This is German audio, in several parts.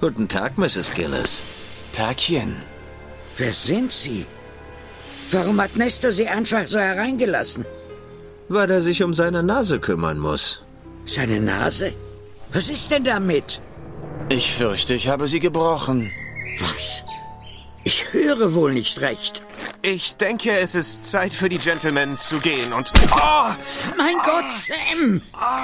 Guten Tag, Mrs. Gillis. Tagchen. Wer sind Sie? Warum hat Nestor Sie einfach so hereingelassen? Weil er sich um seine Nase kümmern muss. Seine Nase? Was ist denn damit? Ich fürchte, ich habe sie gebrochen. Was? Ich höre wohl nicht recht. Ich denke, es ist Zeit für die Gentlemen zu gehen und... Mein Gott, Sam!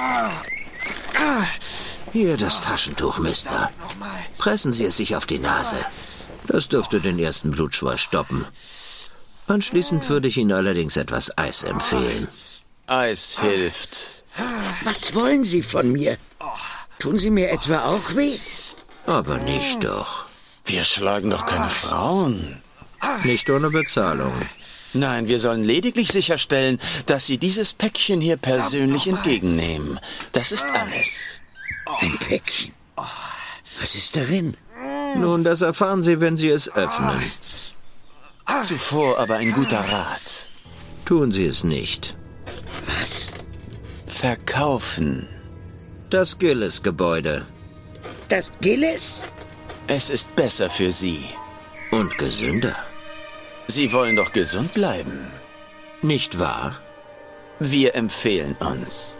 Hier das Taschentuch, Mister. Pressen Sie es sich auf die Nase. Das dürfte den ersten Blutschwall stoppen. Anschließend würde ich Ihnen allerdings etwas Eis empfehlen. Eis hilft. Was wollen Sie von mir? Tun Sie mir etwa auch weh? Aber nicht doch. Wir schlagen doch keine Frauen. Nicht ohne Bezahlung. Nein, wir sollen lediglich sicherstellen, dass Sie dieses Päckchen hier persönlich entgegennehmen. Das ist alles. Ein Päckchen. Was ist darin? Nun, das erfahren Sie, wenn Sie es öffnen. Zuvor aber ein guter Rat. Tun Sie es nicht. Was? Verkaufen. Das Gillis-Gebäude. Das Gillis? Es ist besser für Sie. Und gesünder. Sie wollen doch gesund bleiben. Nicht wahr? Wir empfehlen uns.